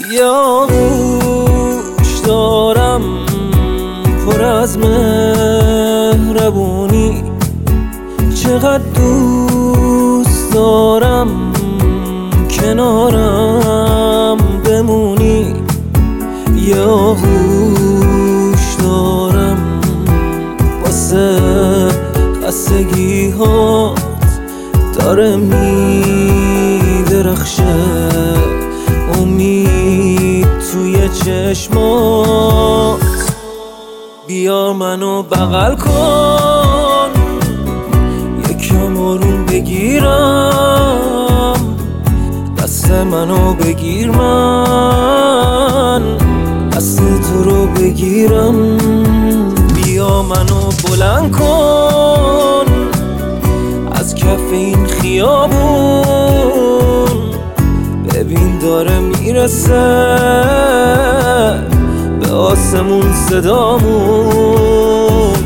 یا گوش دارم پر از مهربونی، چقدر دوست دارم کنارم بمونی. یا گوش دارم واسه خستگی هات داره میدرخشه امید توی چشمات. بیا منو بغل کن، یکم آروم بگیرم، دست منو بگیر من دست تو رو بگیرم. بیا منو بلند کن از کف این خیابون، ببین داره میرسه به آسمون صدامون.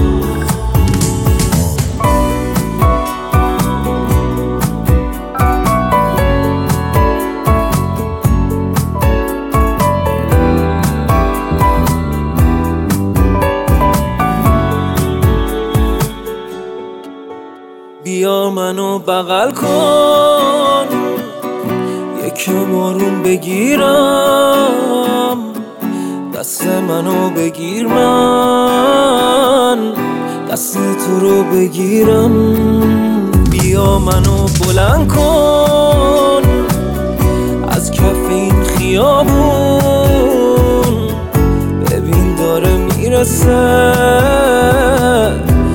بیا منو بغل کن، یکم آروم بگیرم، دست منو بگیر من دست تو رو بگیرم. بیا منو بلند کن از کف این خیابون، ببین داره میرسه